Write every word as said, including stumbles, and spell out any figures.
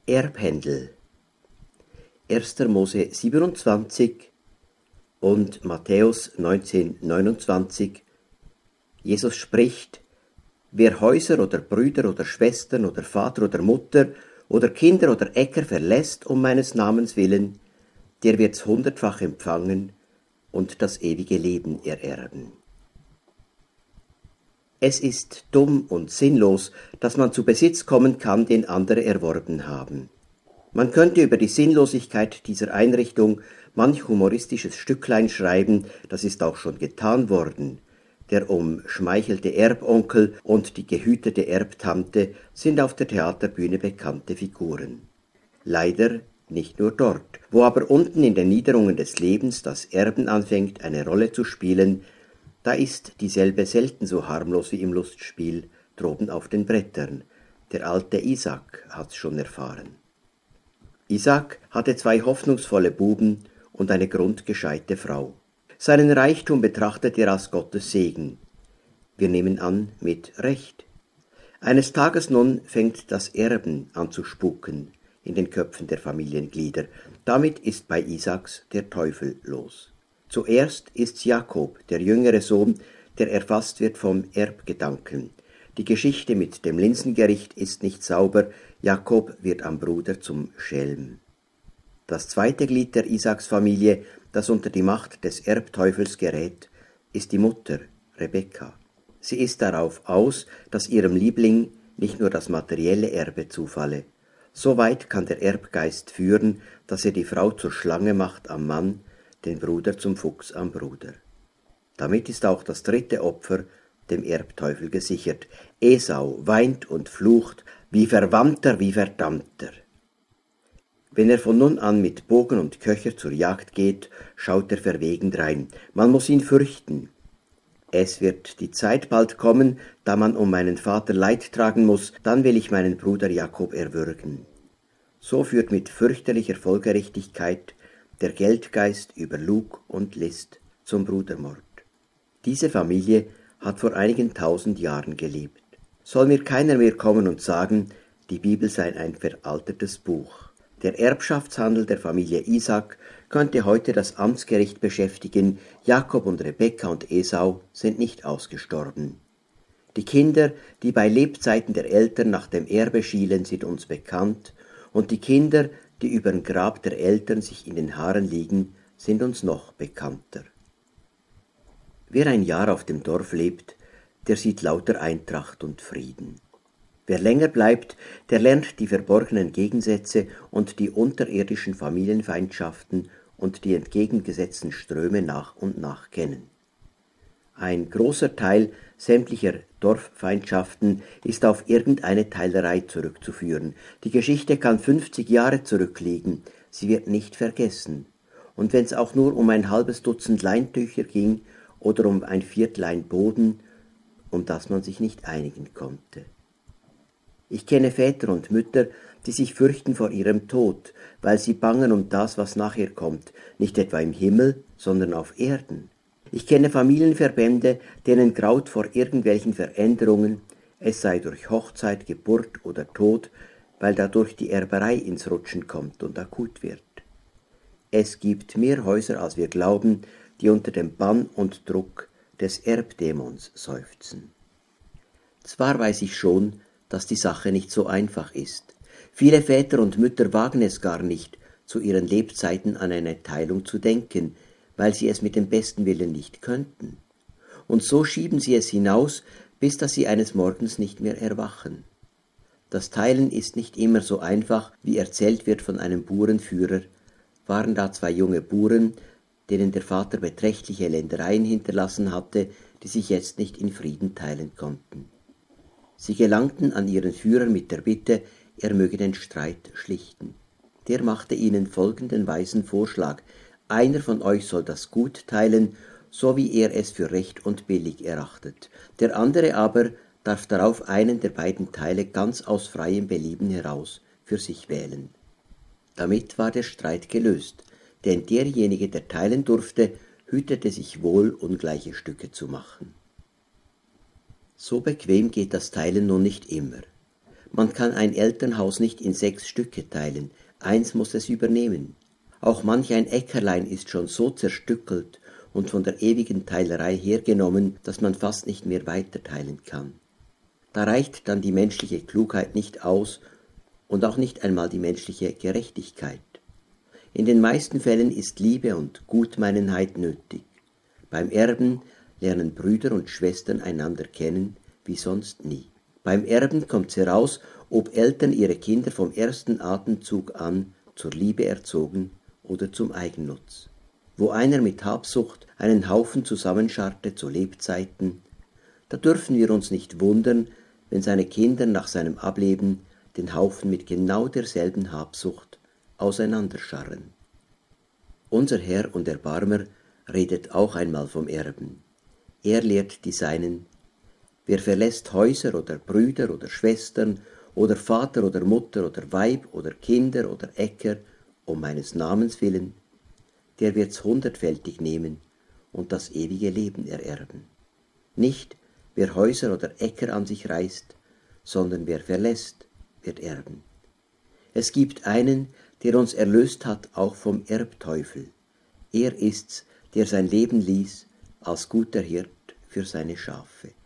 Erbhändel. erster Mose siebenundzwanzig und Matthäus neunzehn neunundzwanzig. Jesus spricht: Wer Häuser oder Brüder oder Schwestern oder Vater oder Mutter oder Kinder oder Äcker verlässt um meines Namens willen, der wird's hundertfach empfangen und das ewige Leben ererben. Es ist dumm und sinnlos, dass man zu Besitz kommen kann, den andere erworben haben. Man könnte über die Sinnlosigkeit dieser Einrichtung manch humoristisches Stücklein schreiben, das ist auch schon getan worden. Der umschmeichelte Erbonkel und die gehütete Erbtante sind auf der Theaterbühne bekannte Figuren. Leider nicht nur dort, wo aber unten in den Niederungen des Lebens das Erben anfängt, eine Rolle zu spielen, da ist dieselbe selten so harmlos wie im Lustspiel droben auf den Brettern. Der alte Isaak hat's schon erfahren. Isaak hatte zwei hoffnungsvolle Buben und eine grundgescheite Frau. Seinen Reichtum betrachtet er als Gottes Segen. Wir nehmen an, mit Recht. Eines Tages nun fängt das Erben an zu spuken in den Köpfen der Familienglieder. Damit ist bei Isaaks der Teufel los. Zuerst ist's Jakob, der jüngere Sohn, der erfasst wird vom Erbgedanken. Die Geschichte mit dem Linsengericht ist nicht sauber, Jakob wird am Bruder zum Schelm. Das zweite Glied der Isaaksfamilie, das unter die Macht des Erbteufels gerät, ist die Mutter, Rebekka. Sie ist darauf aus, dass ihrem Liebling nicht nur das materielle Erbe zufalle. So weit kann der Erbgeist führen, dass er die Frau zur Schlange macht am Mann, den Bruder zum Fuchs am Bruder. Damit ist auch das dritte Opfer dem Erbteufel gesichert. Esau weint und flucht, wie Verwandter, wie Verdammter. Wenn er von nun an mit Bogen und Köcher zur Jagd geht, schaut er verwegen drein. Man muss ihn fürchten. Es wird die Zeit bald kommen, da man um meinen Vater Leid tragen muss, dann will ich meinen Bruder Jakob erwürgen. So führt mit fürchterlicher Folgerichtigkeit der Geldgeist über Lug und List zum Brudermord. Diese Familie hat vor einigen tausend Jahren gelebt. Soll mir keiner mehr kommen und sagen, die Bibel sei ein veraltetes Buch. Der Erbschaftshandel der Familie Isaak könnte heute das Amtsgericht beschäftigen. Jakob und Rebekka und Esau sind nicht ausgestorben. Die Kinder, die bei Lebzeiten der Eltern nach dem Erbe schielen, sind uns bekannt, und die Kinder, die übern Grab der Eltern sich in den Haaren liegen, sind uns noch bekannter. Wer ein Jahr auf dem Dorf lebt, der sieht lauter Eintracht und Frieden. Wer länger bleibt, der lernt die verborgenen Gegensätze und die unterirdischen Familienfeindschaften und die entgegengesetzten Ströme nach und nach kennen. Ein großer Teil sämtlicher Dorffeindschaften ist auf irgendeine Teilerei zurückzuführen. Die Geschichte kann fünfzig Jahre zurückliegen, sie wird nicht vergessen. Und wenn es auch nur um ein halbes Dutzend Leintücher ging oder um ein Viertlein Boden, um das man sich nicht einigen konnte. Ich kenne Väter und Mütter, die sich fürchten vor ihrem Tod, weil sie bangen um das, was nachher kommt, nicht etwa im Himmel, sondern auf Erden. Ich kenne Familienverbände, denen graut vor irgendwelchen Veränderungen, es sei durch Hochzeit, Geburt oder Tod, weil dadurch die Erberei ins Rutschen kommt und akut wird. Es gibt mehr Häuser, als wir glauben, die unter dem Bann und Druck des Erbdämons seufzen. Zwar weiß ich schon, dass die Sache nicht so einfach ist. Viele Väter und Mütter wagen es gar nicht, zu ihren Lebzeiten an eine Teilung zu denken, weil sie es mit dem besten Willen nicht könnten. Und so schieben sie es hinaus, bis dass sie eines Morgens nicht mehr erwachen. Das Teilen ist nicht immer so einfach, wie erzählt wird von einem Burenführer. Waren da zwei junge Buren, denen der Vater beträchtliche Ländereien hinterlassen hatte, die sich jetzt nicht in Frieden teilen konnten. Sie gelangten an ihren Führer mit der Bitte, er möge den Streit schlichten. Der machte ihnen folgenden weisen Vorschlag: Einer von euch soll das Gut teilen, so wie er es für recht und billig erachtet. Der andere aber darf darauf einen der beiden Teile ganz aus freiem Belieben heraus für sich wählen. Damit war der Streit gelöst, denn derjenige, der teilen durfte, hütete sich wohl, ungleiche Stücke zu machen. So bequem geht das Teilen nun nicht immer. Man kann ein Elternhaus nicht in sechs Stücke teilen, eins muss es übernehmen. Auch manch ein Äckerlein ist schon so zerstückelt und von der ewigen Teilerei hergenommen, dass man fast nicht mehr weiterteilen kann. Da reicht dann die menschliche Klugheit nicht aus und auch nicht einmal die menschliche Gerechtigkeit. In den meisten Fällen ist Liebe und Gutmeinenheit nötig. Beim Erben lernen Brüder und Schwestern einander kennen, wie sonst nie. Beim Erben kommt's heraus, ob Eltern ihre Kinder vom ersten Atemzug an zur Liebe erzogen oder zum Eigennutz. Wo einer mit Habsucht einen Haufen zusammenscharrte zu Lebzeiten, da dürfen wir uns nicht wundern, wenn seine Kinder nach seinem Ableben den Haufen mit genau derselben Habsucht auseinanderscharren. Unser Herr und Erbarmer redet auch einmal vom Erben. Er lehrt die Seinen: Wer verlässt Häuser oder Brüder oder Schwestern oder Vater oder Mutter oder Weib oder Kinder oder Äcker um meines Namens willen, der wird's hundertfältig nehmen und das ewige Leben ererben. Nicht, wer Häuser oder Äcker an sich reißt, sondern wer verlässt, wird erben. Es gibt einen, der uns erlöst hat, auch vom Erbteufel. Er ist's, der sein Leben ließ als guter Hirt für seine Schafe.